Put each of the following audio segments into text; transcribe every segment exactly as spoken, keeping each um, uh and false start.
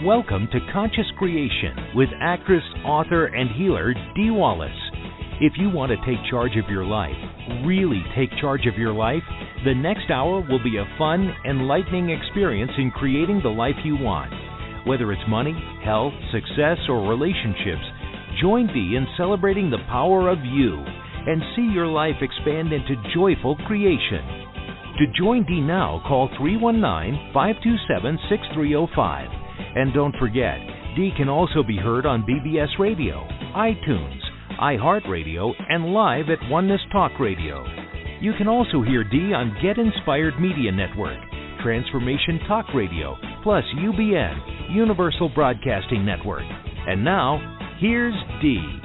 Welcome to Conscious Creation with actress, author, and healer Dee Wallace. If you want to take charge of your life, really take charge of your life, the next hour will be a fun, enlightening experience in creating the life you want. Whether it's money, health, success, or relationships, join Dee in celebrating the power of you and see your life expand into joyful creation. To join Dee now, call three one nine, five two seven, six three zero five. And don't forget, Dee can also be heard on B B S Radio, iTunes, iHeartRadio, and live at Oneness Talk Radio. You can also hear Dee on Get Inspired Media Network, Transformation Talk Radio, plus U B N, Universal Broadcasting Network. And now, here's Dee.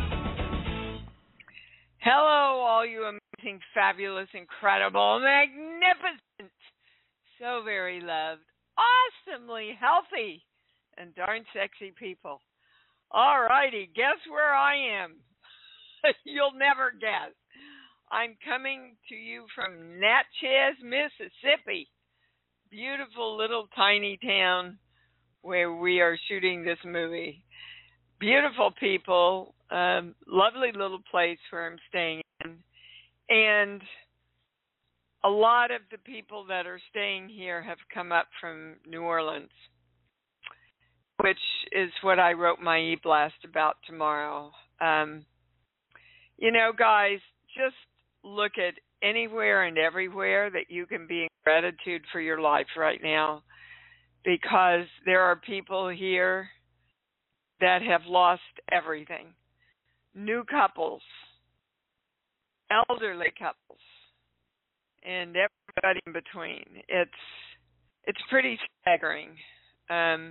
Hello, all you amazing, fabulous, incredible, magnificent, so very loved, awesomely healthy, and darn sexy people. All righty, guess where I am? You'll never guess. I'm coming to you from Natchez, Mississippi. Beautiful little tiny town where we are shooting this movie. Beautiful people, um, lovely little place where I'm staying in. And a lot of the people that are staying here have come up from New Orleans, which is what I wrote my e-blast about tomorrow. Um, you know, guys, just look at anywhere and everywhere that you can be in gratitude for your life right now, because there are people here that have lost everything. New couples, elderly couples, and everybody in between. It's it's pretty staggering. Um,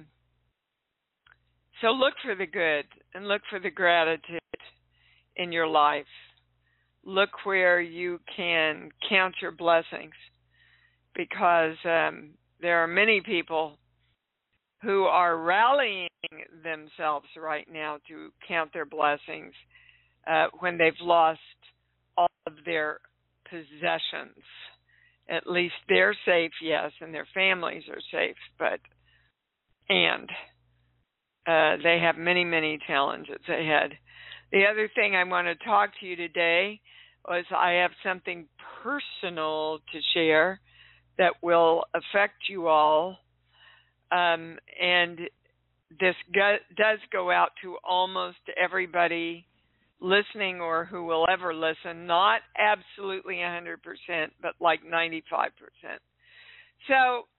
so look for the good and look for the gratitude in your life. Look where you can count your blessings, because um, there are many people who are rallying themselves right now to count their blessings uh, when they've lost all of their possessions. At least they're safe, yes, and their families are safe, but and uh, they have many, many challenges ahead. The other thing I want to talk to you today was I have something personal to share that will affect you all. Um, and this go- does go out to almost everybody listening or who will ever listen, not absolutely one hundred percent, but like ninety-five percent. So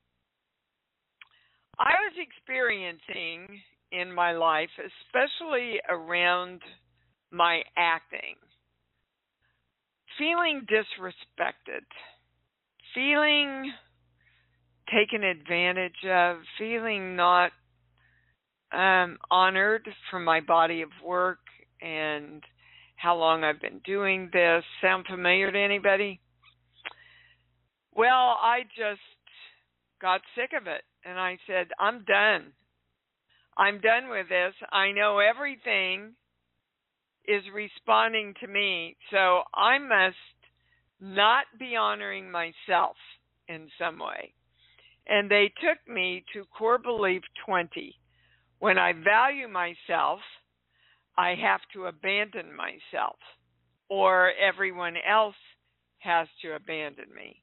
I was experiencing in my life, especially around my acting, feeling disrespected, feeling taken advantage of, feeling not um, honored for my body of work and how long I've been doing this. Sound familiar to anybody? Well, I just got sick of it, and I said, I'm done. I'm done with this. I know everything is responding to me, so I must not be honoring myself in some way. And they took me to core belief twenty. When I value myself, I have to abandon myself, or everyone else has to abandon me.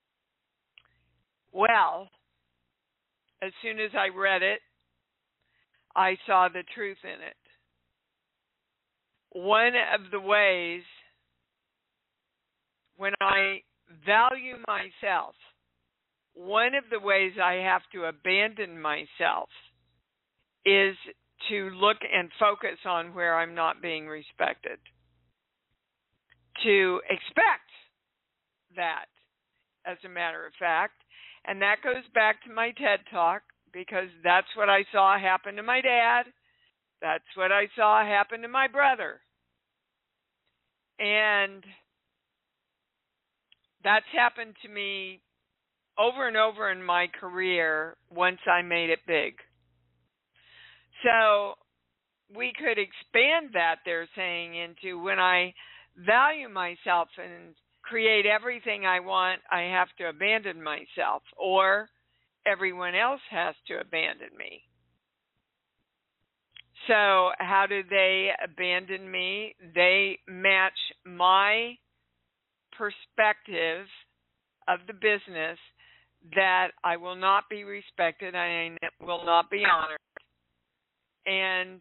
Well, as soon as I read it, I saw the truth in it. One of the ways when I value myself, one of the ways I have to abandon myself is to look and focus on where I'm not being respected. To expect that, as a matter of fact. And that goes back to my TED Talk, because that's what I saw happen to my dad. That's what I saw happen to my brother. And that's happened to me over and over in my career once I made it big. So we could expand that, they're saying, into when I value myself and create everything I want, I have to abandon myself, or everyone else has to abandon me. So how do they abandon me? They match my perspective of the business that I will not be respected, I will not be honored, and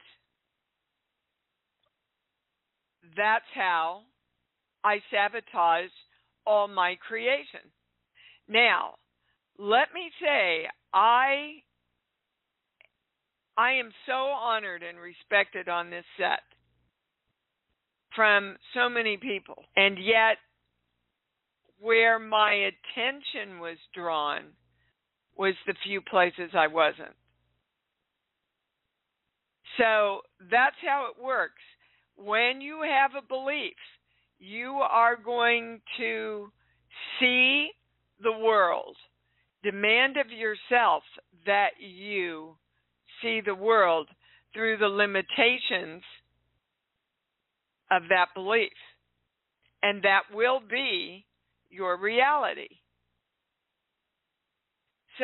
that's how I sabotage all my creation. Now, let me say, I I am so honored and respected on this set from so many people, and yet where my attention was drawn was the few places I wasn't. So that's how it works. When you have a belief, you are going to see the world. Demand of yourself that you see the world through the limitations of that belief. And that will be your reality. So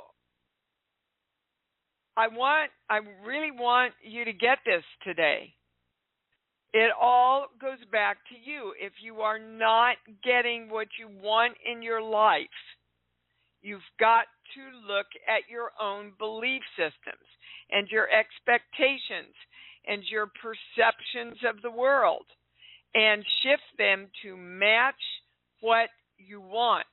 I want, I really want you to get this today. It all goes back to you. If you are not getting what you want in your life, you've got to look at your own belief systems and your expectations and your perceptions of the world and shift them to match what you want.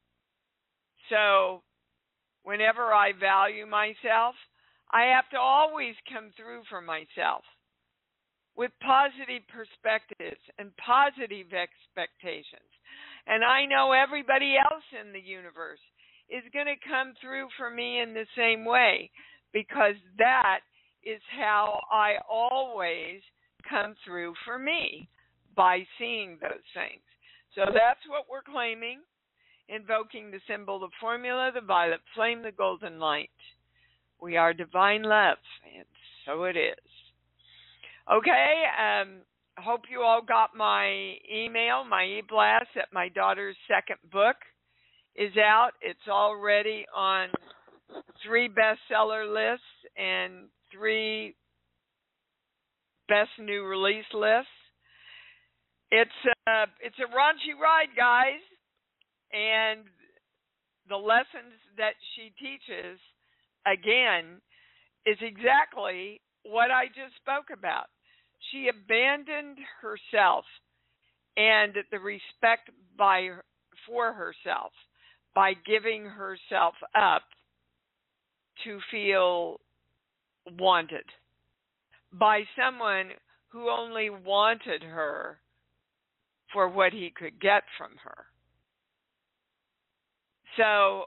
So whenever I value myself, I have to always come through for myself with positive perspectives and positive expectations. And I know everybody else in the universe is going to come through for me in the same way, because that is how I always come through for me, by seeing those things. So that's what we're claiming, invoking the symbol, the formula, the violet flame, the golden light. We are divine love, and so it is. Okay, um, hope you all got my email, my e-blast that my daughter's second book is out. It's already on three bestseller lists and three best new release lists. It's a, it's a raunchy ride, guys, and the lessons that she teaches, again, is exactly what I just spoke about. She abandoned herself and the respect by for herself by giving herself up to feel wanted by someone who only wanted her for what he could get from her. So,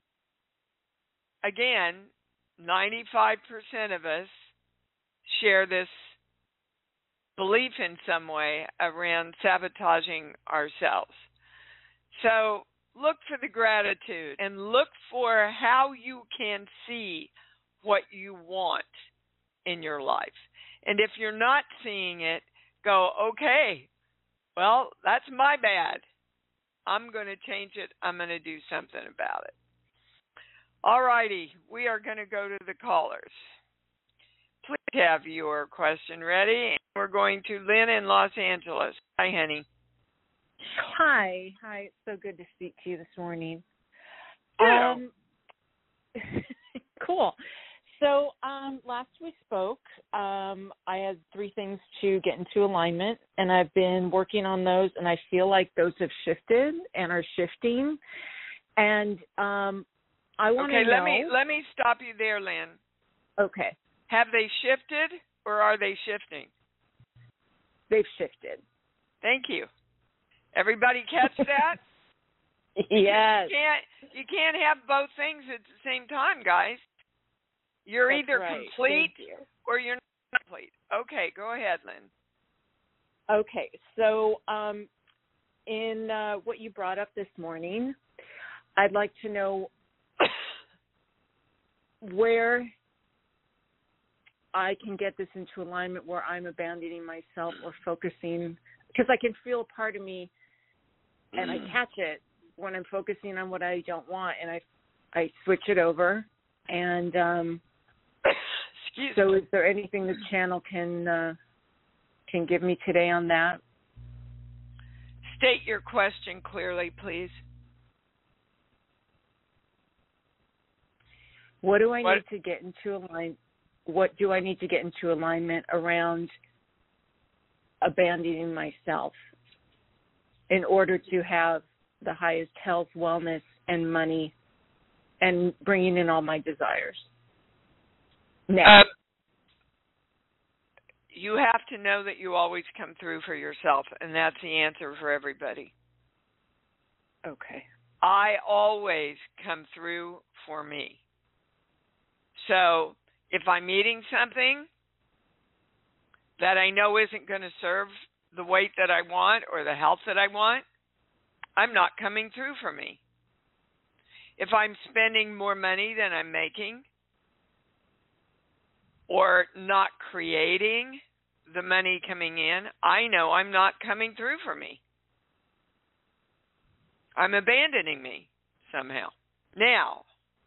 again, ninety-five percent of us share this belief in some way around sabotaging ourselves. So look for the gratitude and look for how you can see what you want in your life. And if you're not seeing it, go, okay, well, that's my bad. I'm going to change it. I'm going to do something about it. All righty, we are going to go to the callers. Please have your question ready. We're going to Lynn in Los Angeles. Hi, honey. Hi. Hi. It's so good to speak to you this morning. Yeah. Um, cool. So um, last we spoke, um, I had three things to get into alignment, and I've been working on those, and I feel like those have shifted and are shifting. And um, I want to okay, know. let me let me stop you there, Lynn. Okay. Have they shifted or are they shifting? They've shifted. Thank you. Everybody catch that? Yes. You can't you can't have both things at the same time, guys. You're That's either right. complete you. or you're not complete. Okay, go ahead, Lynn. Okay, so um, in uh, what you brought up this morning, I'd like to know where I can get this into alignment where I'm abandoning myself or focusing, because I can feel a part of me and I catch it when I'm focusing on what I don't want, and I I switch it over and um So is there anything the channel can uh, can give me today on that? State your question clearly, please. What do I What? need to get into alignment? What do I need to get into alignment around abandoning myself in order to have the highest health, wellness, and money, and bringing in all my desires? Now, Um, you have to know that you always come through for yourself, and that's the answer for everybody. okay. I always come through for me. So if I'm eating something that I know isn't going to serve the weight that I want or the health that I want, I'm not coming through for me. If I'm spending more money than I'm making or not creating the money coming in, I know I'm not coming through for me. I'm abandoning me somehow. Now,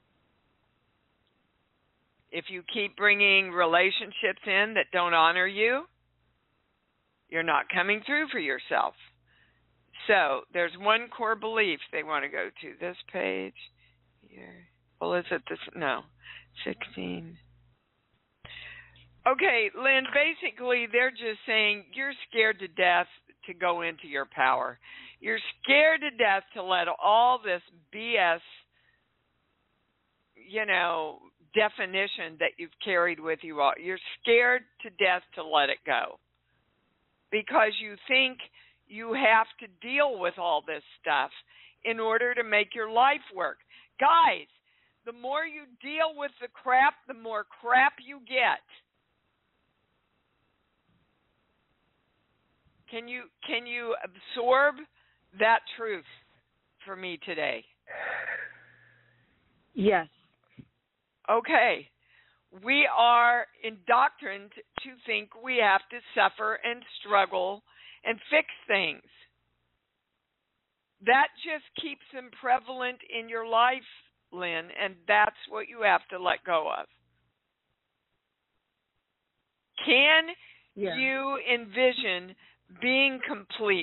if you keep bringing relationships in that don't honor you, you're not coming through for yourself. So there's one core belief they want to go to. This page here. Well, is it this? No. sixteen. Okay, Lynn, basically they're just saying you're scared to death to go into your power. You're scared to death to let all this B S, you know, definition that you've carried with you all. You're scared to death to let it go because you think you have to deal with all this stuff in order to make your life work. Guys, the more you deal with the crap, the more crap you get. Can you can you absorb that truth for me today? Yes. Okay. We are indoctrined to think we have to suffer and struggle and fix things. That just keeps them prevalent in your life, Lynn, and that's what you have to let go of. Can Yeah. you envision being complete?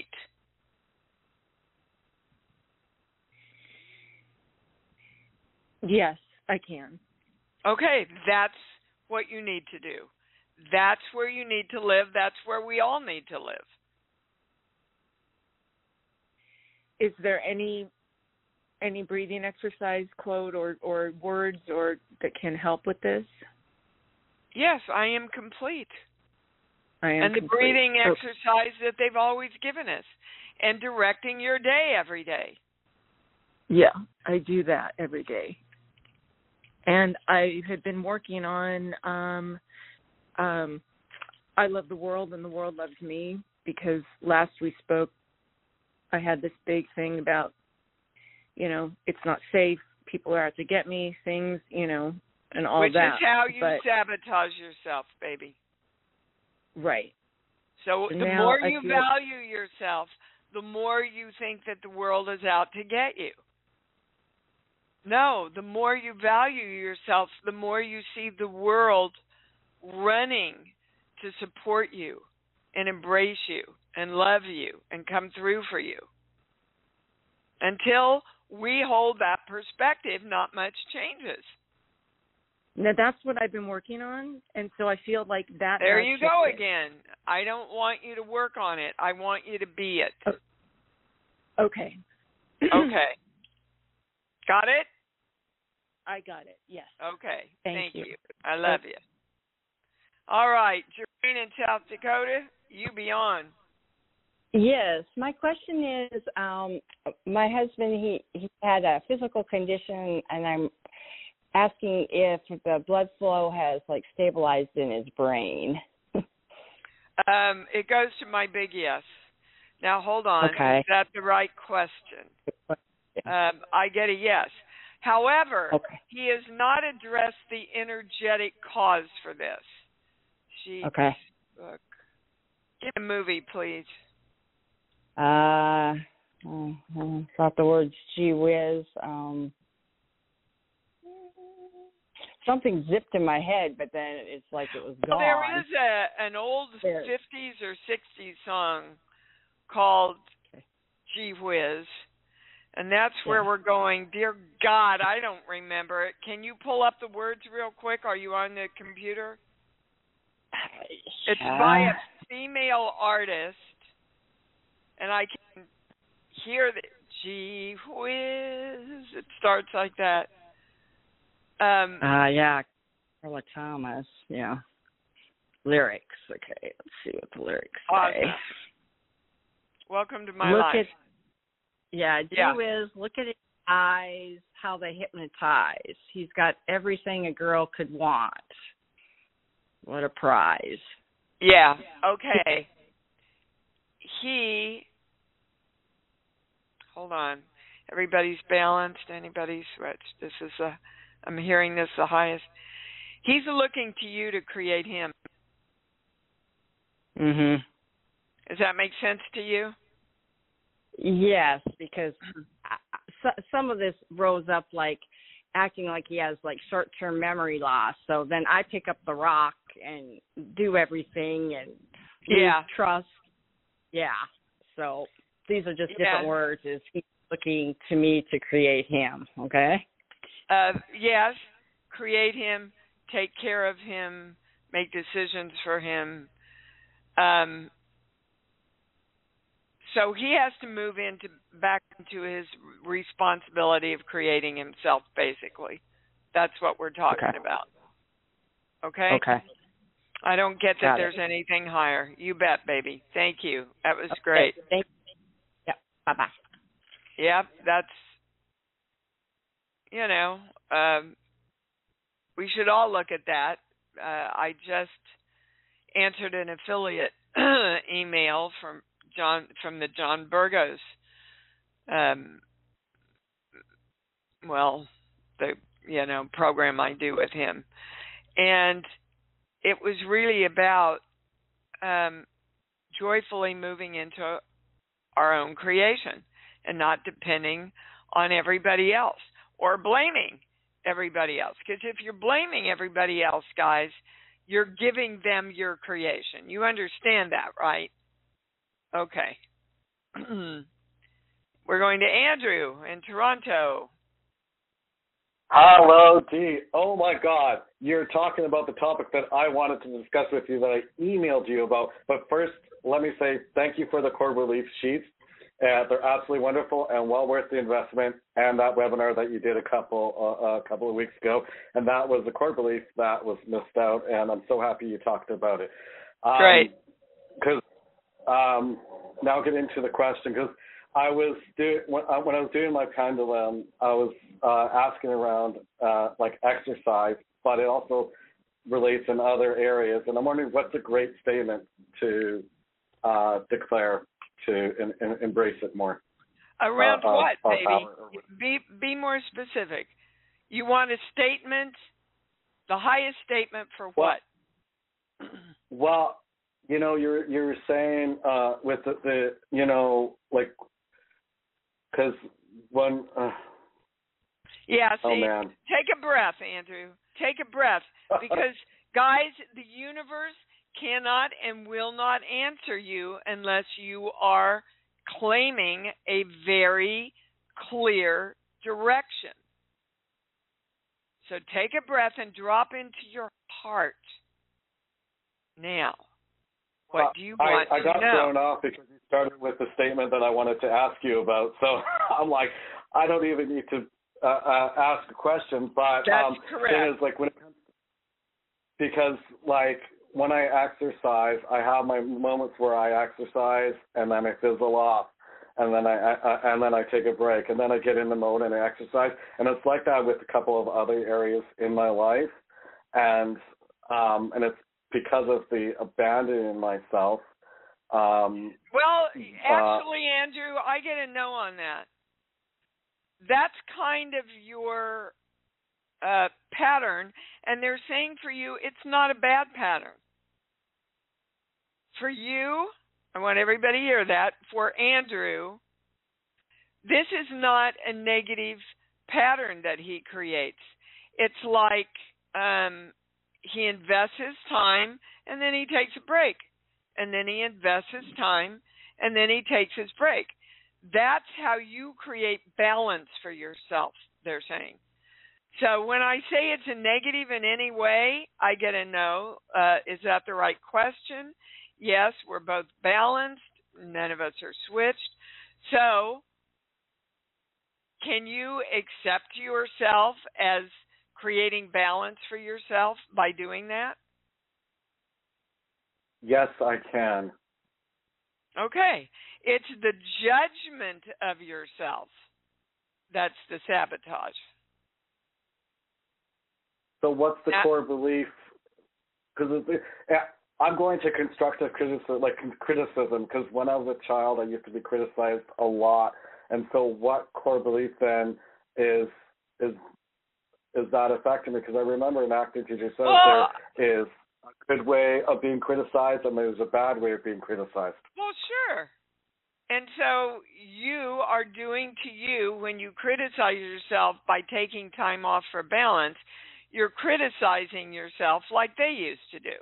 Yes, I can. Okay, that's what you need to do. That's where you need to live. That's where we all need to live. Is there any any breathing exercise, quote, or, or words or that can help with this? Yes, I am complete. I am and the complete. breathing Okay. exercise that they've always given us, and directing your day every day. Yeah, I do that every day. And I had been working on um, um, I love the world and the world loves me, because last we spoke, I had this big thing about, you know, it's not safe, people are out to get me, things, you know, and all Which that. Which is how you but, sabotage yourself, baby. Right. So, so the now more I you feel... value yourself, the more you think that the world is out to get you. No, the more you value yourself, the more you see the world running to support you and embrace you and love you and come through for you. Until we hold that perspective, not much changes. Now, that's what I've been working on, and so I feel like that... There you go shifted. again. I don't want you to work on it. I want you to be it. Oh. Okay. Okay. Got it? I got it, yes. Okay. Thank, Thank you. you. I love you. All right. Jareen in South Dakota, you be on. Yes. My question is, um, my husband, he, he had a physical condition, and I'm asking if the blood flow has, like, stabilized in his brain. um, it goes to my big yes. Now, hold on. Okay. Is that the right question? Um, I get a yes. However, okay. he has not addressed the energetic cause for this. She, okay. Look. Give me a movie, please. Uh, thought the words gee whiz. Um, something zipped in my head, but then it's like it was gone. Well, there is a an old there. fifties or sixties song called okay. Gee Whiz, and that's where yeah. we're going. Dear God, I don't remember it. Can you pull up the words real quick? Are you on the computer? Yeah. It's by a female artist, and I can hear the Gee Whiz. It starts like that. Um, uh, yeah, Carla Thomas, yeah. Lyrics, okay, let's see what the lyrics awesome. say. Welcome to my look life. At, yeah, Gee yeah. Whiz, look at his eyes, how they hypnotize. He's got everything a girl could want. What a prize. Yeah, okay. He, hold on. Everybody's balanced. Anybody's switched. This is a, I'm hearing this the highest. He's looking to you to create him. Mhm. Does that make sense to you? Yes, because some of this rose up like acting like he has like short-term memory loss. So then I pick up the rock and do everything and yeah. trust. Yeah. So these are just yeah. different words. Is he's looking to me to create him, okay? Uh, yes, create him, take care of him, make decisions for him. Um, so he has to move into back into his responsibility of creating himself, basically. That's what we're talking okay. about. Okay? Okay. I don't get that Got there's it. anything higher. You bet, baby. Thank you. That was okay. great. Thank you. Yep. Bye-bye. Yep, that's, you know, um, we should all look at that. Uh, I just answered an affiliate email from John from the John Burgos, um, well, the you know program I do with him, and it was really about um, joyfully moving into our own creation and not depending on everybody else or blaming everybody else. Because if you're blaming everybody else, guys, you're giving them your creation. You understand that, right? Okay. We're going to Andrew in Toronto. Hello, Dee. Oh, my God. You're talking about the topic that I wanted to discuss with you that I emailed you about. But first, let me say thank you for the core relief sheets. Uh, they're absolutely wonderful and well worth the investment. And that webinar that you did a couple uh, a couple of weeks ago, and that was the core belief that was missed out. And I'm so happy you talked about it. Um, Great. Because um, now I'll get into the question. Because I was do when, uh, when I was doing my pendulum, I was uh, asking around uh, like exercise, but it also relates in other areas. And I'm wondering what's a great statement to uh, declare to in, in, embrace it more. Around uh, what, uh, baby? Be be more specific. You want a statement, the highest statement for what? Well, well you know, you're you're saying uh, with the, the you know like because when uh, yeah, see, oh man, take a breath, Andrew. Take a breath, because guys, the universe cannot and will not answer you unless you are claiming a very clear direction. So take a breath and drop into your heart. Now, what well, do you want I, I got to know? thrown off because you started with the statement that I wanted to ask you about. So I'm like, I don't even need to uh, uh, ask a question. But That's um, correct. It is like when it comes, because like when I exercise, I have my moments where I exercise and then I fizzle off. And then I, I and then I take a break, and then I get in the mode and I exercise, and it's like that with a couple of other areas in my life, and um, and it's because of the abandoning myself. Um, well, actually, uh, Andrew, I get a no on that. That's kind of your uh, pattern, and they're saying for you it's not a bad pattern. For you, I want everybody to hear that. For Andrew, this is not a negative pattern that he creates. It's like um, he invests his time, and then he takes a break. And then he invests his time, and then he takes his break. That's how you create balance for yourself, they're saying. So when I say it's a negative in any way, I get a no. Uh, is that the right question? Yes, we're both balanced. None of us are switched. So can you accept yourself as creating balance for yourself by doing that? Yes, I can. Okay. It's the judgment of yourself that's the sabotage. So what's the That, core belief? Because I'm going to constructive criticism, like criticism, because when I was a child, I used to be criticized a lot. And so what core belief then is is is that affecting me? Because I remember an acting teacher said well, there is a good way of being criticized and there's a bad way of being criticized. Well, sure. And so you are doing to you, when you criticize yourself by taking time off for balance, you're criticizing yourself like they used to do.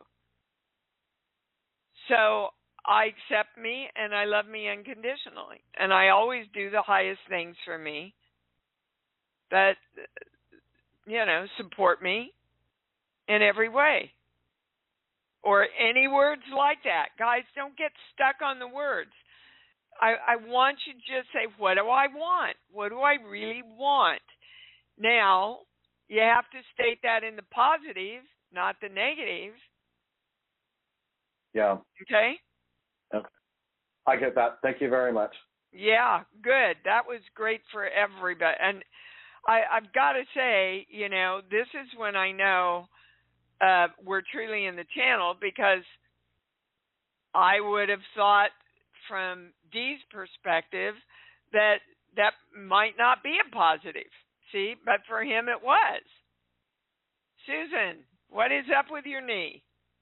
So I accept me and I love me unconditionally. And I always do the highest things for me that, you know, support me in every way. Or any words like that. Guys, don't get stuck on the words. I, I want you to just say, what do I want? What do I really want? Now, you have to state that in the positive, not the negative. Yeah. Okay? Okay. I get that. Thank you very much. Yeah, good. That was great for everybody. And I, I've got to say, you know, this is when I know uh, we're truly in the channel, because I would have thought from Dee's perspective that that might not be a positive. See, but for him it was. Susan, what is up with your knee?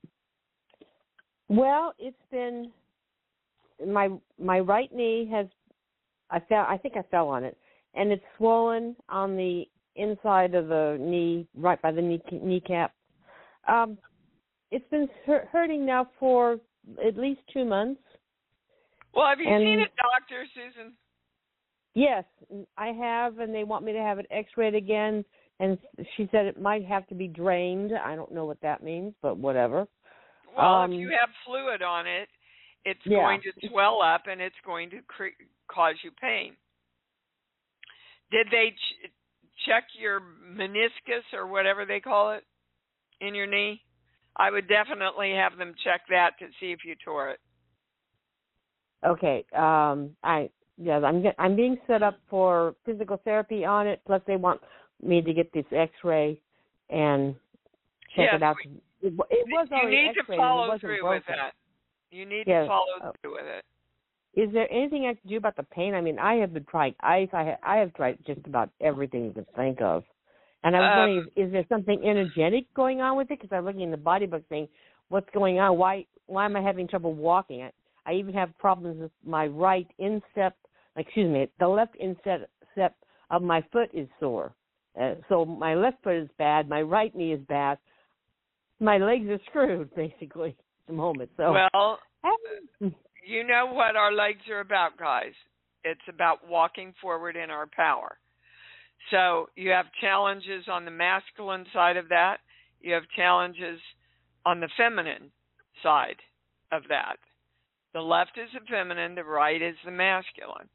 Well, it's been my my right knee has I fell I think I fell on it, and it's swollen on the inside of the knee, right by the knee kneecap. Um, it's been hurting now for at least two months. Well, have you and, seen a doctor, Susan? Yes, I have, and they want me to have it x-rayed again, and she said it might have to be drained. I don't know what that means, but whatever. Well, um, if you have fluid on it, it's yeah. going to swell up, and it's going to cre- cause you pain. Did they ch- check your meniscus or whatever they call it in your knee? I would definitely have them check that to see if you tore it. Okay. Um, I yeah, I'm get, I'm being set up for physical therapy on it. Plus, they want me to get this X-ray and check yes, it out. We, it, it was you already need X-rayed, to follow through broken. with that. You need yeah. to follow uh, through with it. Is there anything I can do about the pain? I mean, I have been trying ice. I have, I have tried just about everything you can think of. And I was um, wondering, is, is there something energetic going on with it? Because I'm looking in the body book saying, what's going on? Why why am I having trouble walking? I, I even have problems with my right instep, excuse me, the left instep of my foot is sore. Uh, so my left foot is bad, my right knee is bad. My legs are screwed, basically, at the moment. So, well, you know what our legs are about, guys. It's about walking forward in our power. So you have challenges on the masculine side of that. You have challenges on the feminine side of that. The left is the feminine, the right is the masculine.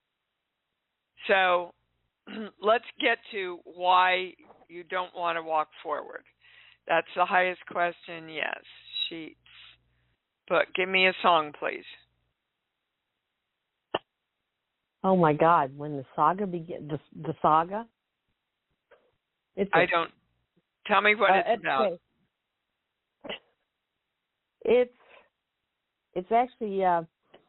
So let's get to why you don't want to walk forward. That's the highest question, yes. Sheets. But give me a song, please. Oh my God! When the saga begins, the the saga. It's a, I don't. Tell me what uh, it's, it's about. Okay. It's it's actually uh,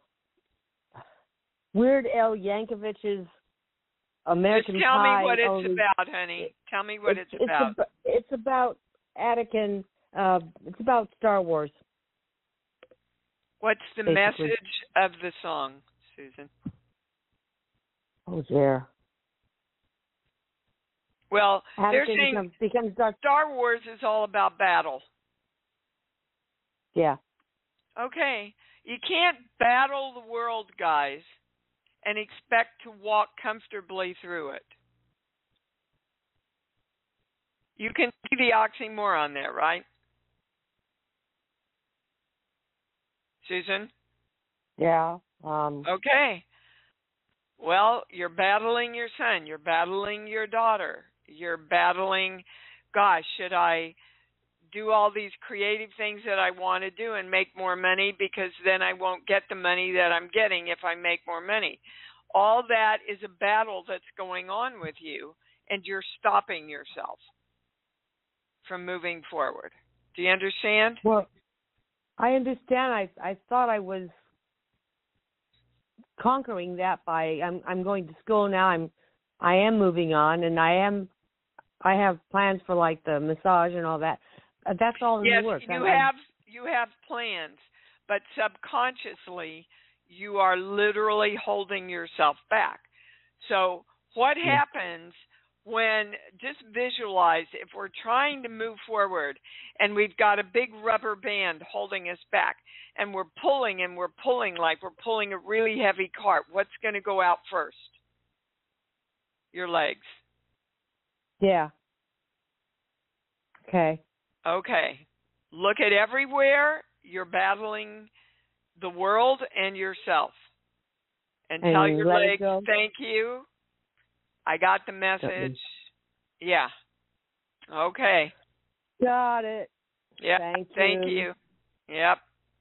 Weird Al Yankovic's American Just tell Pie. me what it's only, about, honey. Tell me what it's, it's about. It's, it's about Anakin. Uh, it's about Star Wars. What's the basically. message of the song, Susan? Oh, there. Well, they're saying becomes, becomes dark. Star Wars is all about battle. Yeah. Okay. You can't battle the world, guys, and expect to walk comfortably through it. You can see the oxymoron there, right? Susan? Yeah. Um, okay. Well, you're battling your son. You're battling your daughter. You're battling, gosh, should I do all these creative things that I want to do and make more money, because then I won't get the money that I'm getting if I make more money. All that is a battle that's going on with you, and you're stopping yourself from moving forward. Do you understand? Well, I understand. I I thought I was conquering that by I'm I'm going to school now. I'm I am moving on, and I am I have plans for like the massage and all that. Uh, that's all in yes, the works. you I'm, have you have plans, but subconsciously you are literally holding yourself back. So what yeah. happens when, just visualize, if we're trying to move forward and we've got a big rubber band holding us back, and we're pulling and we're pulling like we're pulling a really heavy cart, what's going to go out first? Your legs. Yeah. Okay. Okay. Look at everywhere you're battling the world and yourself. And, and tell your legs, thank you. I got the message. Yeah. Okay. Got it. Yeah. Thank, thank you. you. Yep.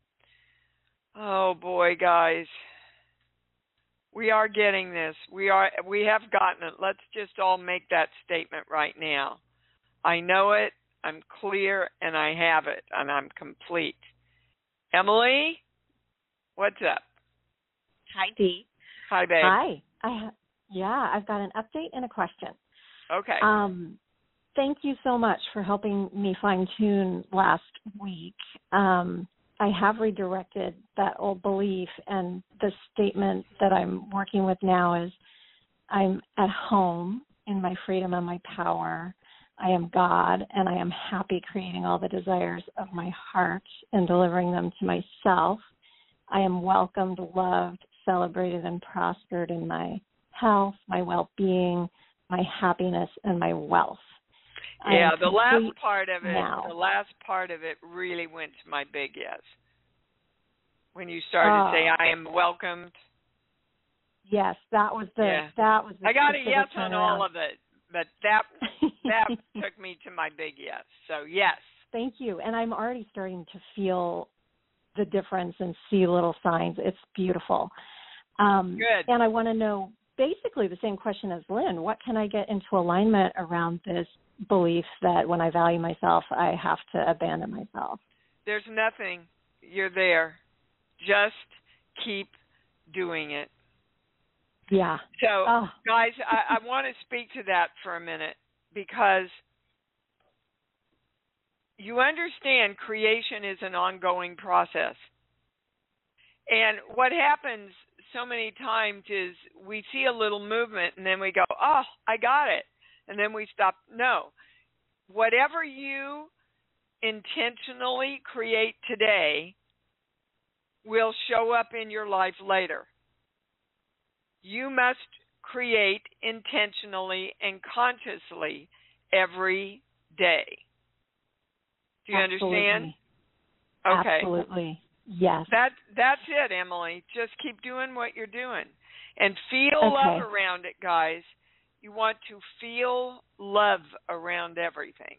Oh boy, guys. We are getting this. We are we have gotten it. Let's just all make that statement right now. I know it, I'm clear, and I have it, and I'm complete. Emily, what's up? Hi, Dee. Hi, babe. Hi. I ha- yeah, I've got an update and a question. Okay. Um, thank you so much for helping me fine-tune last week. Um, I have redirected that old belief, and the statement that I'm working with now is, I'm at home in my freedom and my power. I am God, and I am happy creating all the desires of my heart and delivering them to myself. I am welcomed, loved, celebrated, and prospered in my health, my well-being, my happiness, and my wealth. Yeah, the last part of it, now. the last part of it really went to my big yes. When you started uh, to say, I am welcomed. Yes, that was the, yeah. that was the I got a yes on all of it, but that, that took me to my big yes. So, yes. Thank you. And I'm already starting to feel the difference and see little signs. It's beautiful. Um, Good. And I want to know basically the same question as Lynn. What can I get into alignment around this belief that when I value myself, I have to abandon myself? There's nothing. You're there. Just keep doing it. Yeah. So, oh. guys, I, I want to speak to that for a minute, because you understand creation is an ongoing process. And what happens so many times is we see a little movement and then we go, oh, I got it. And then we stop. No. Whatever you intentionally create today will show up in your life later. You must create intentionally and consciously every day. Do you Absolutely. understand? Okay. Absolutely. Yes. That that's it, Emily. Just keep doing what you're doing. And feel okay. love around it, guys. You want to feel love around everything.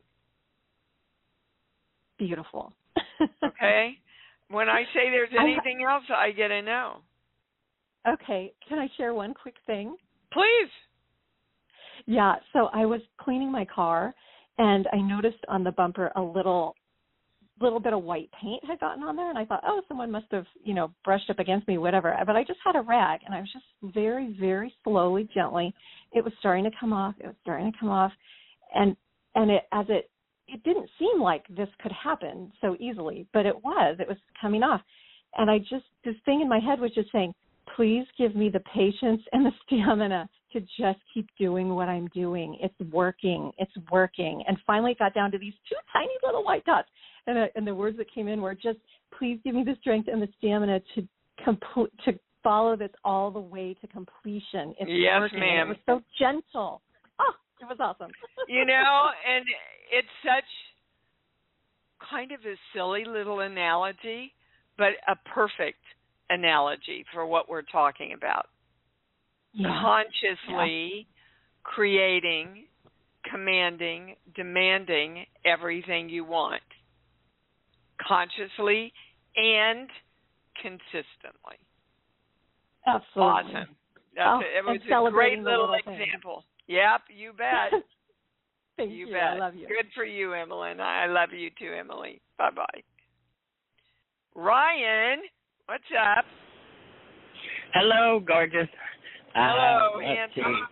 Beautiful. Okay? When I say there's anything else, I get a no. Okay. Can I share one quick thing? Please. Yeah. So I was cleaning my car, and I noticed on the bumper a little little bit of white paint had gotten on there, and I thought, oh, someone must have, you know, brushed up against me, whatever. But I just had a rag, and I was just very, very slowly, gently. It was starting to come off. It was starting to come off, and and it as it it didn't seem like this could happen so easily, but it was. It was coming off, and I just this thing in my head was just saying, please give me the patience and the stamina to just keep doing what I'm doing. It's working. It's working. And finally it got down to these two tiny little white dots. And, uh, and the words that came in were just, please give me the strength and the stamina to complete, to follow this all the way to completion. It's yes, working. ma'am. It was so gentle. Oh, it was awesome. You know, and it's such kind of a silly little analogy, but a perfect analogy for what we're talking about. Yeah. Consciously yeah. creating, commanding, demanding everything you want. Consciously and consistently. Absolutely. Awesome. That's oh, it. It was a great little, little example. Yep, you bet. Thank you. you. Bet. I love you. Good for you, Emily. I love you too, Emily. Bye-bye. Ryan, what's up? Hello, gorgeous. Hello, uh, handsome.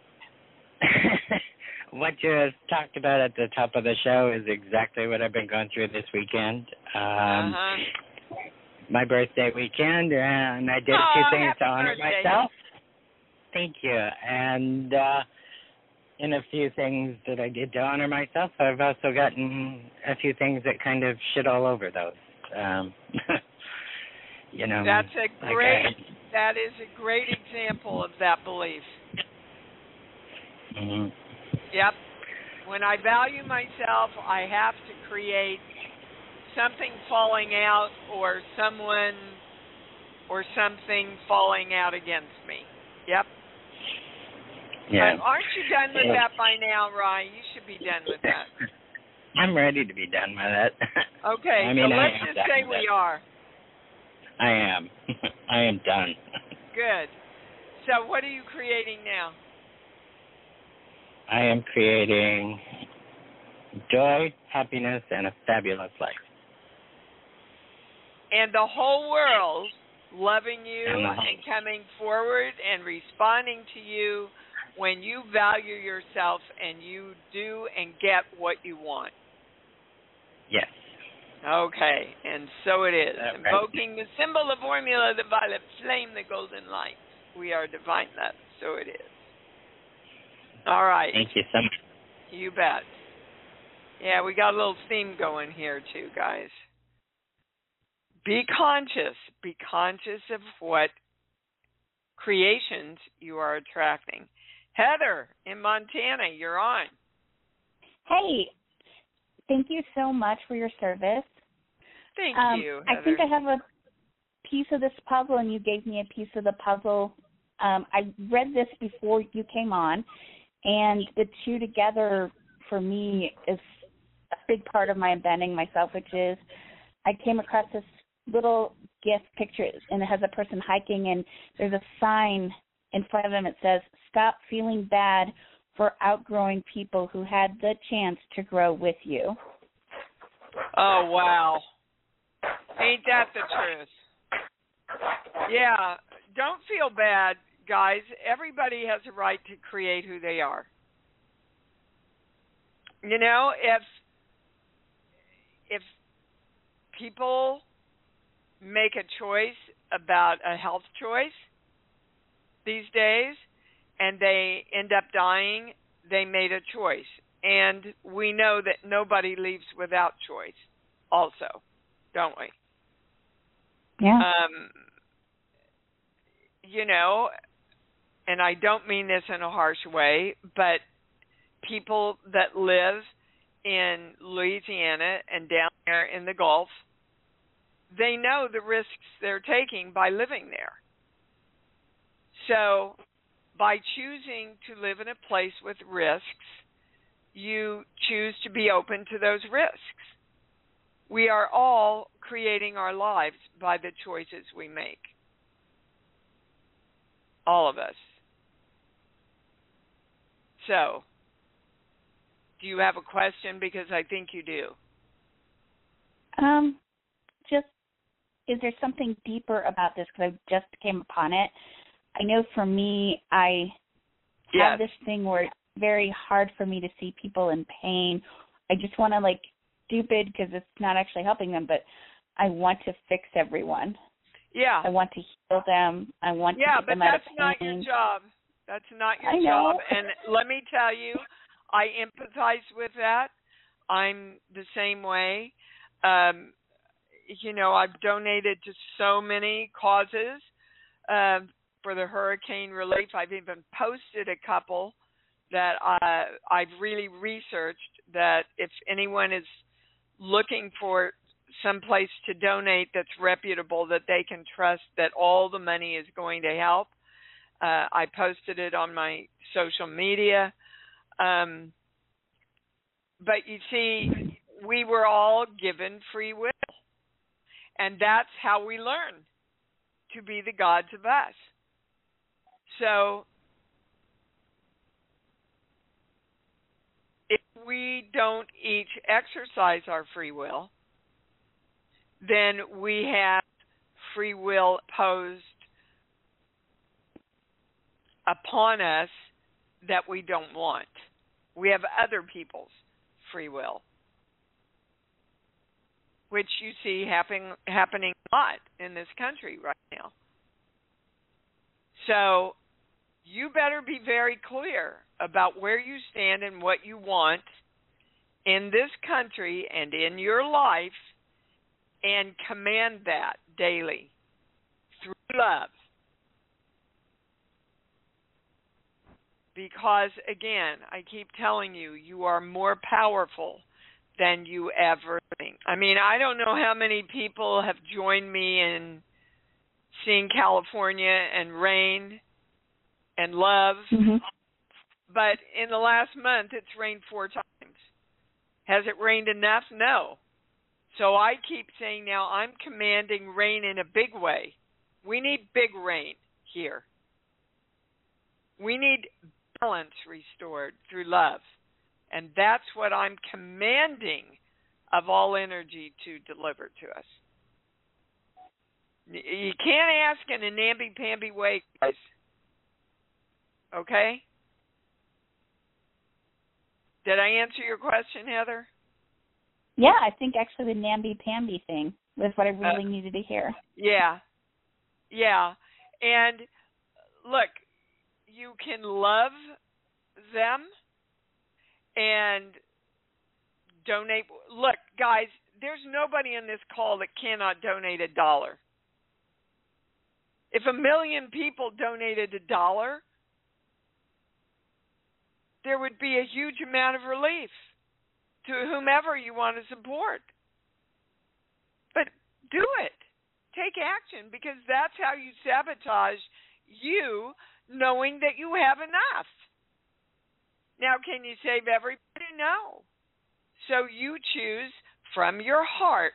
What you talked about at the top of the show is exactly what I've been going through this weekend. Um, uh-huh. My birthday weekend, and I did oh, a few things happy to honor birthday. myself. Thank you. And uh, in a few things that I did to honor myself, I've also gotten a few things that kind of shit all over those. Um, you know, that's a like great. I, that is a great example of that belief. Mm-hmm. Yep. When I value myself, I have to create something falling out or someone or something falling out against me. Yep. Yeah. But aren't you done with that by now, Ryan? You should be done with that. I'm ready to be done with it. Okay, I mean, so let's I just say we it. are. I am. I am done. Good. So what are you creating now? I am creating joy, happiness, and a fabulous life. And the whole world loving you and, and coming forward and responding to you when you value yourself and you do and get what you want. Yes. Okay, and so it is. That Invoking right. the symbol, the formula, the violet flame, the golden light. We are divine love, so it is. All right. Thank you so much. You bet. Yeah, we got a little theme going here too, guys. Be conscious. Be conscious of what creations you are attracting. Heather in Montana, you're on. Hey, thank you so much for your service. Thank um, you, Heather. I think I have a piece of this puzzle, and you gave me a piece of the puzzle. Um, I read this before you came on, and the two together for me is a big part of my unbending myself, which is I came across this little gift picture, and it has a person hiking, and there's a sign in front of them. It says, "Stop feeling bad for outgrowing people who had the chance to grow with you." Oh, wow. Ain't that the truth? Yeah, don't feel bad, guys. Everybody has a right to create who they are. You know, if if people make a choice about a health choice these days and they end up dying, they made a choice. And we know that nobody leaves without choice also, don't we? Yeah. Um, you know, and I don't mean this in a harsh way, but people that live in Louisiana and down there in the Gulf, they know the risks they're taking by living there. So by choosing to live in a place with risks, you choose to be open to those risks. We are all creating our lives by the choices we make. All of us. So, do you have a question? Because I think you do. Um, just, is there something deeper about this? Because I just came upon it. I know for me, I yes. have this thing where it's very hard for me to see people in pain. I just want to, like, stupid because it's not actually helping them, but I want to fix everyone. Yeah. I want to heal them. I want yeah, to get them out out of pain. Yeah, but that's not your job. That's not your I know. job. And let me tell you, I empathize with that. I'm the same way. Um, you know, I've donated to so many causes uh, for the hurricane relief. I've even posted a couple that I, I've really researched, that if anyone is looking for some place to donate that's reputable, that they can trust that all the money is going to help. Uh, I posted it on my social media. Um, but you see, we were all given free will. And that's how we learn to be the gods of us. So if we don't each exercise our free will, then we have free will posed upon us that we don't want. We have other people's free will, which you see happen, happening a lot in this country right now. So you better be very clear about where you stand and what you want in this country and in your life, and command that daily through love. Because, again, I keep telling you, you are more powerful than you ever think. I mean, I don't know how many people have joined me in seeing California and rain and love, mm-hmm. but in the last month, it's rained four times. Has it rained enough? No. So I keep saying now, I'm commanding rain in a big way. We need big rain here. We need balance restored through love. And that's what I'm commanding of all energy to deliver to us. You can't ask in a namby-pamby way, guys. Okay? Did I answer your question, Heather? Yeah, I think actually the namby-pamby thing was what I really uh, needed to hear. Yeah. Yeah. And look, you can love them and donate. Look, guys, there's nobody in this call that cannot donate a dollar. If a million people donated a dollar, there would be a huge amount of relief to whomever you want to support. But do it. Take action, because that's how you sabotage you knowing that you have enough. Now, can you save everybody? No. So you choose from your heart,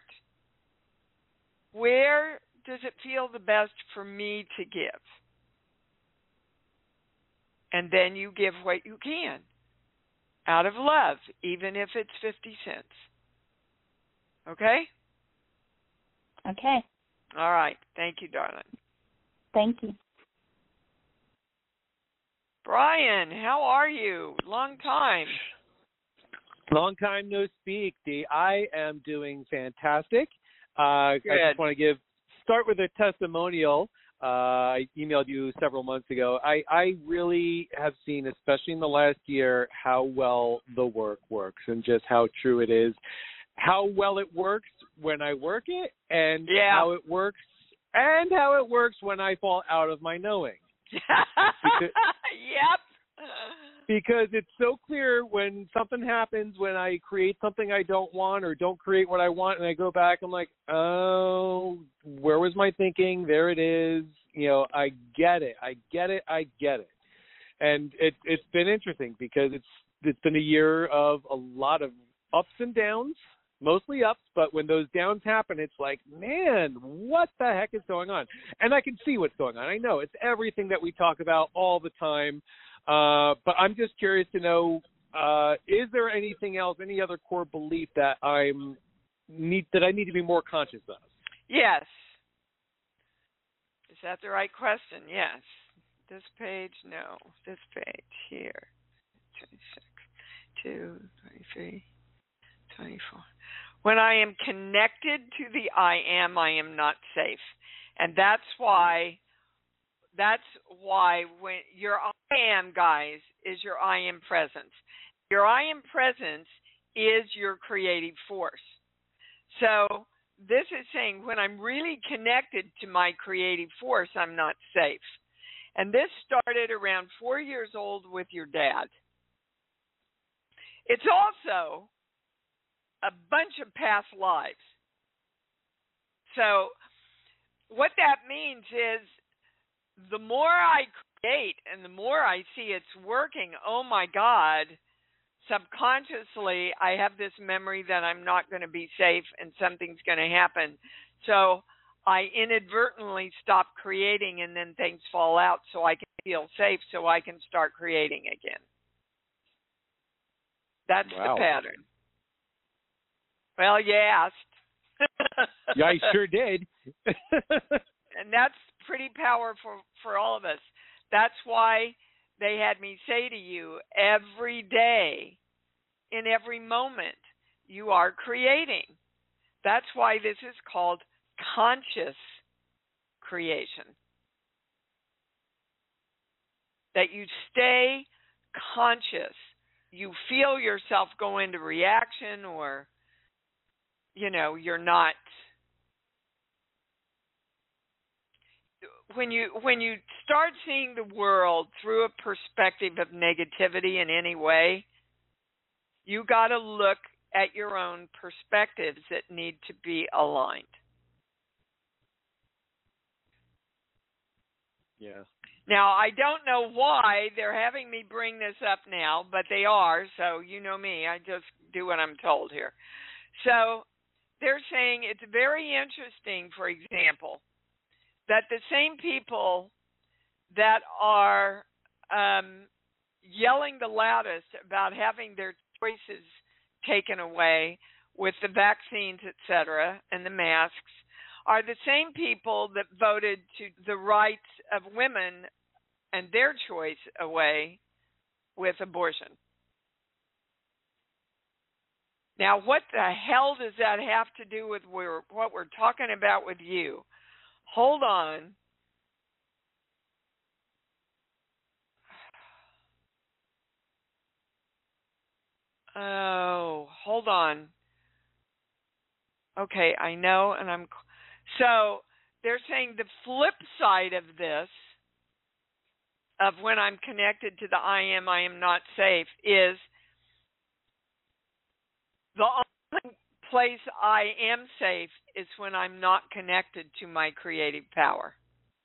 where does it feel the best for me to give? And then you give what you can out of love, even if it's fifty cents. Okay? Okay. All right. Thank you, darling. Thank you. Brian, how are you? Long time. Long time no speak, Dee. I am doing fantastic. Uh, Good. I just want to give start with a testimonial. Uh, I emailed you several months ago. I, I really have seen, especially in the last year, how well the work works and just how true it is. How well it works when I work it, and yeah. how it works and how it works when I fall out of my knowing. because, yep. Because it's so clear when something happens, when I create something I don't want or don't create what I want, and I go back, I'm like, oh, where was my thinking? There it is. You know, I get it. I get it. I get it. And it, it's been interesting because it's it's been a year of a lot of ups and downs, mostly ups, but when those downs happen, it's like, man, what the heck is going on? And I can see what's going on. I know it's everything that we talk about all the time. Uh, but I'm just curious to know, uh, is there anything else, any other core belief that I'm need that I need to be more conscious of? Yes. Is that the right question? Yes. This page, no. This page here. twenty-six, two, twenty-three, twenty-four. When I am connected to the I am, I am not safe. And that's why That's why when your I am, guys, is your I am presence. Your I am presence is your creative force. So this is saying when I'm really connected to my creative force, I'm not safe. And this started around four years old with your dad. It's also a bunch of past lives. So what that means is the more I create and the more I see it's working, oh my God, subconsciously I have this memory that I'm not going to be safe and something's going to happen. So I inadvertently stop creating and then things fall out so I can feel safe so I can start creating again. That's wow. the pattern. Well, you asked. Yeah, I sure did. And that's pretty powerful for all of us. That's why they had me say to you, every day, in every moment, you are creating. That's why this is called conscious creation. That you stay conscious. You feel yourself go into reaction, or, you know, you're not. When you when you start seeing the world through a perspective of negativity in any way, you got to look at your own perspectives that need to be aligned. Yeah. Now, I don't know why they're having me bring this up now, but they are, so you know me. I just do what I'm told here. So they're saying it's very interesting, for example, that the same people that are um, yelling the loudest about having their choices taken away with the vaccines, et cetera, and the masks, are the same people that voted to the rights of women and their choice away with abortion. Now, what the hell does that have to do with we're, what we're talking about with you? Hold on. Oh, hold on. Okay, I know, and I'm... So they're saying the flip side of this, of when I'm connected to the I am, I am not safe, is the only place I am safe is when I'm not connected to my creative power.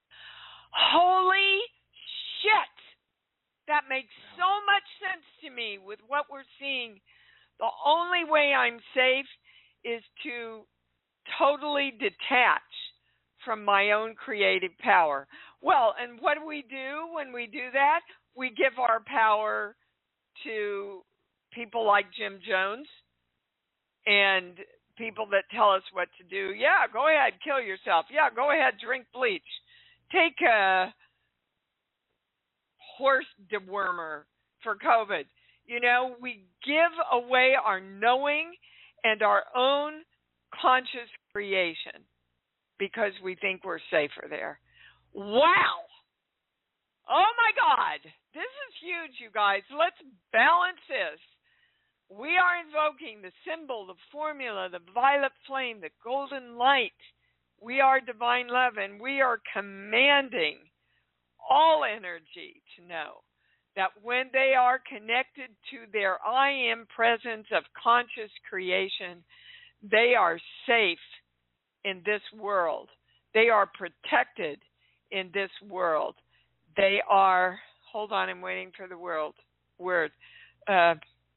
Holy shit! That makes so much sense to me with what we're seeing. The only way I'm safe is to totally detach from my own creative power. Well, and what do we do when we do that? We give our power to people like Jim Jones and people that tell us what to do. Yeah, go ahead, kill yourself. Yeah, go ahead, drink bleach. Take a horse dewormer for COVID. You know, we give away our knowing and our own conscious creation because we think we're safer there. Wow. Oh my God. This is huge, you guys. Let's balance this. We are invoking the symbol, the formula, the violet flame, the golden light. We are divine love, and we are commanding all energy to know that when they are connected to their I am presence of conscious creation, they are safe in this world. They are protected in this world. They are, hold on, I'm waiting for the world, word. Uh,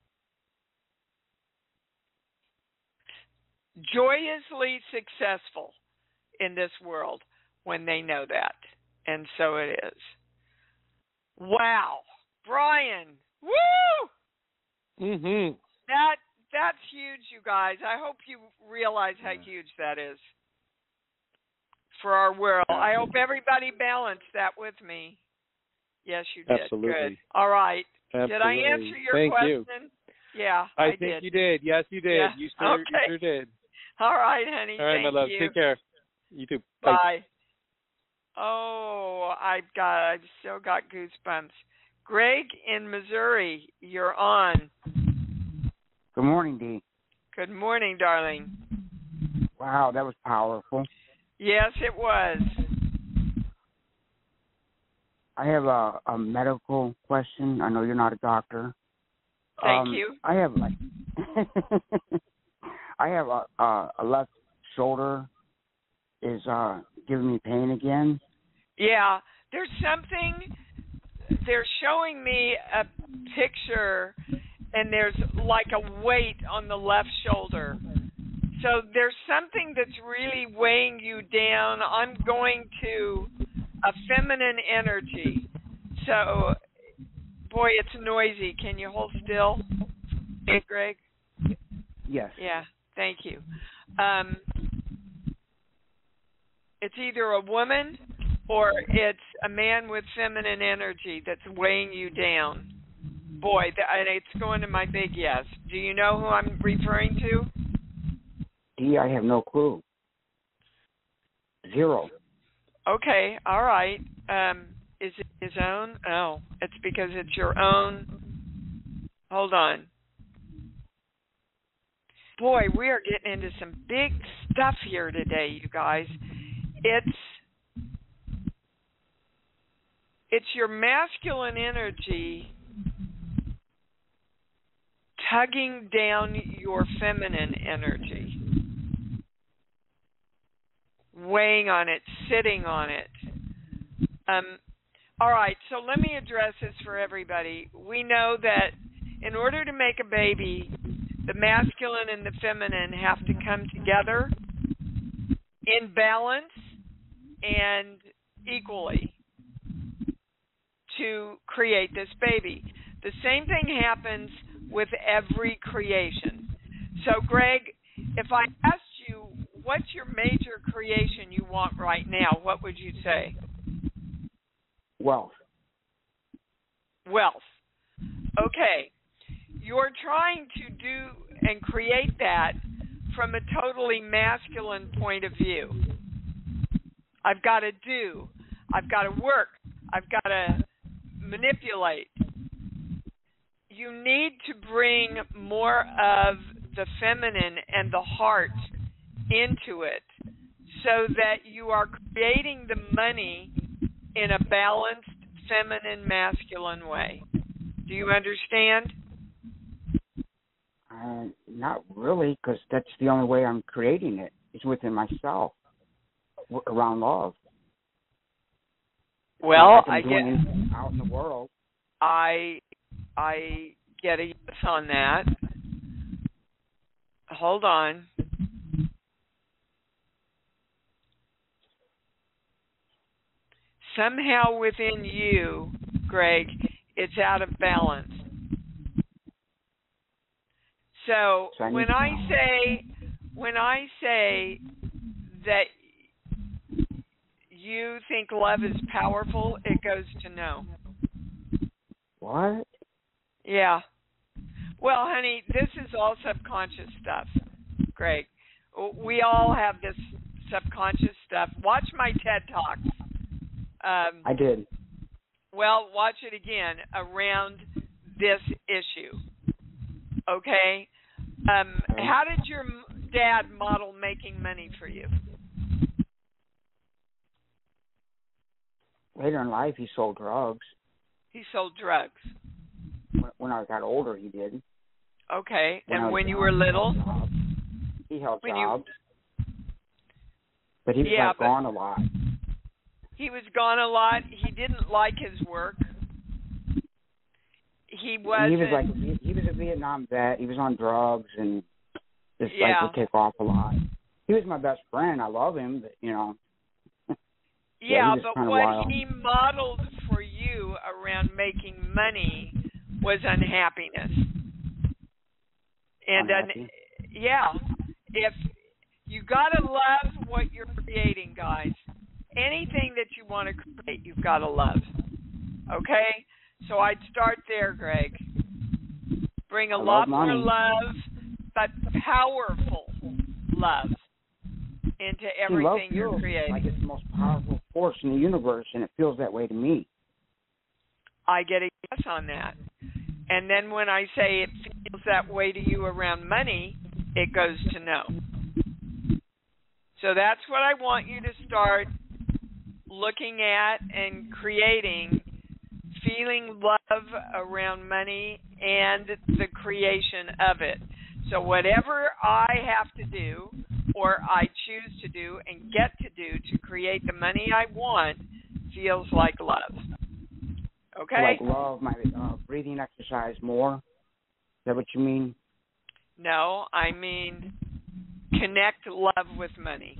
joyously successful in this world when they know that. And so it is. Wow. Brian. Woo! Mm-hmm. That that's huge, you guys. I hope you realize how huge that is for our world. I hope everybody balanced that with me. Yes, you did. Absolutely. Good. All right. Absolutely. Did I answer your Thank question? You. Yeah, I, I think did. you did. Yes, you did. Yeah. You, sure, okay. you sure did. All right, honey. All right, Thank my love. you. Take care. You too. Bye. Bye. Oh, I've got, I've still got goosebumps. Greg in Missouri, you're on. Good morning, Dee. Good morning, darling. Wow, that was powerful. Yes, it was. I have a, a medical question. I know you're not a doctor. Thank um, you. I have like, I have a, a, a left shoulder is uh, giving me pain again. Yeah, there's something. They're showing me a picture, and there's like a weight on the left shoulder. So there's something that's really weighing you down. I'm going to a feminine energy. So, boy, it's noisy. Can you hold still? Hey, Greg? Yes. Yeah, thank you. Um, it's either a woman or it's a man with feminine energy that's weighing you down. Boy, th- and it's going to my big yes. Do you know who I'm referring to? Dee, I have no clue. Zero. Okay, all right. Um, is it his own? Oh, it's because it's your own. Hold on. Boy, we are getting into some big stuff here today, you guys. It's it's your masculine energy tugging down your feminine energy, weighing on it, sitting on it. Um, all right, so let me address this for everybody. We know that in order to make a baby, the masculine and the feminine have to come together in balance and equally to create this baby. The same thing happens with every creation. So, Greg, if I asked you, what's your major creation you want right now, what would you say? Wealth. Wealth. Okay. You're trying to do and create that from a totally masculine point of view. I've got to do. I've got to work. I've got to manipulate. You need to bring more of the feminine and the heart into it so that you are creating the money in a balanced feminine masculine way. Do you understand? Uh, not really, because that's the only way I'm creating it. It's within myself, w- around love. Well, I I get out in the world. I I get a yes on that. Hold on. Somehow within you, Greg, it's out of balance. So, so I when I say when I say that you think love is powerful, it goes to no. What? Yeah. Well, honey, this is all subconscious stuff, Greg. We all have this subconscious stuff. Watch my TED Talks. Um, I did. Well, watch it again around this issue. Okay? Um, how did your dad model making money for you? Later in life, he sold drugs. He sold drugs. When I got older, he did. Okay. When and when you were little? He held when jobs. You... But he was yeah, like but gone a lot. He was gone a lot. He didn't like his work. He was. He was like he, he was a Vietnam vet. He was on drugs and just yeah. like would take off a lot. He was my best friend. I love him, but you know. Yeah, yeah but what wild. he modeled for you around making money was unhappiness. And un- yeah, if you gotta love what you're creating, guys. Anything that you want to create, you've got to love. Okay? So I'd start there, Greg. Bring a I lot love more money. love, but powerful love into everything See, you're feels creating. like it's the most powerful force in the universe, and it feels that way to me. I get a yes on that. And then when I say it feels that way to you around money, it goes to no. So that's what I want you to start looking at and creating, feeling love around money and the creation of it. So whatever I have to do or I choose to do and get to do to create the money I want feels like love. Okay? Like love, my uh, breathing exercise more? Is that what you mean? No, I mean connect love with money.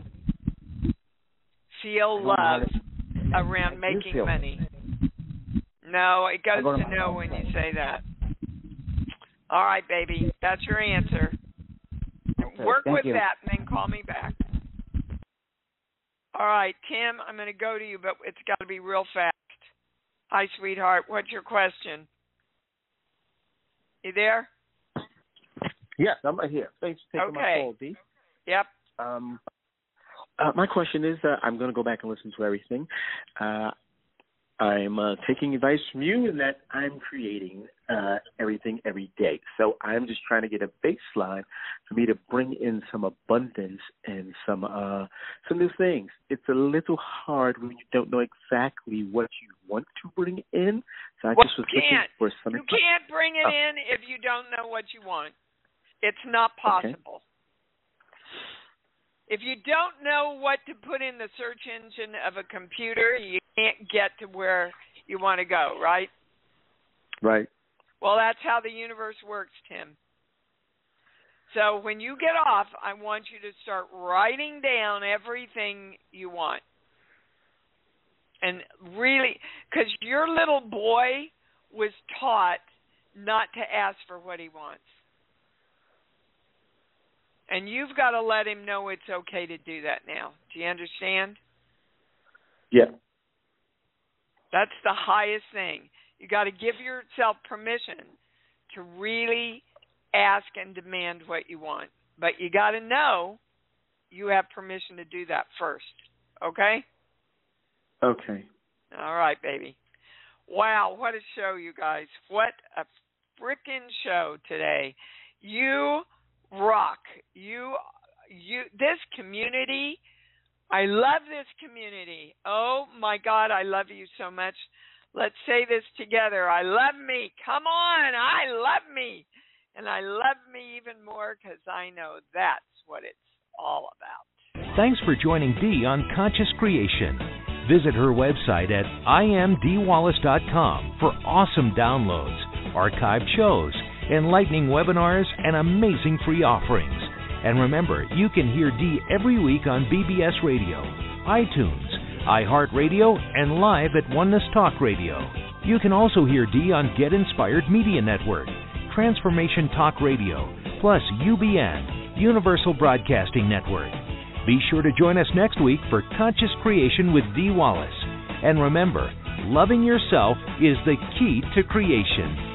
Feel love around making money. No, it goes to no when you say that. All right, baby. That's your answer. Okay, work with you. that and then call me back. All right, Tim, I'm going to go to you, but it's got to be real fast. Hi, sweetheart. What's your question? You there? Yes, I'm right here. Thanks for taking okay. my call, Dee. Yep. Um, uh, my question is, uh, I'm going to go back and listen to everything. Uh, I'm uh, taking advice from you in that I'm creating uh, everything every day. So I'm just trying to get a baseline for me to bring in some abundance and some uh, some new things. It's a little hard when you don't know exactly what you want to bring in. So I well, just was you looking can't. for some. You can't bring it oh. in if you don't know what you want. It's not possible. Okay. If you don't know what to put in the search engine of a computer, you can't get to where you want to go, right? Right. Well, that's how the universe works, Tim. So when you get off, I want you to start writing down everything you want. And really, because your little boy was taught not to ask for what he wants. And you've got to let him know it's okay to do that now. Do you understand? Yeah. That's the highest thing. You got to give yourself permission to really ask and demand what you want. But you got to know you have permission to do that first. Okay? Okay. All right, baby. Wow, what a show, you guys. What a freaking show today. You rock. You, you, this community, I love this community. Oh, my God, I love you so much. Let's say this together. I love me. Come on, I love me. And I love me even more because I know that's what it's all about. Thanks for joining Dee on Conscious Creation. Visit her website at I am dee wallace dot com for awesome downloads, archived shows, enlightening webinars, and amazing free offerings. And remember, you can hear Dee every week on B B S Radio, iTunes, iHeartRadio, and live at Oneness Talk Radio. You can also hear Dee on Get Inspired Media Network, Transformation Talk Radio, plus U B N, Universal Broadcasting Network. Be sure to join us next week for Conscious Creation with Dee Wallace. And remember, loving yourself is the key to creation.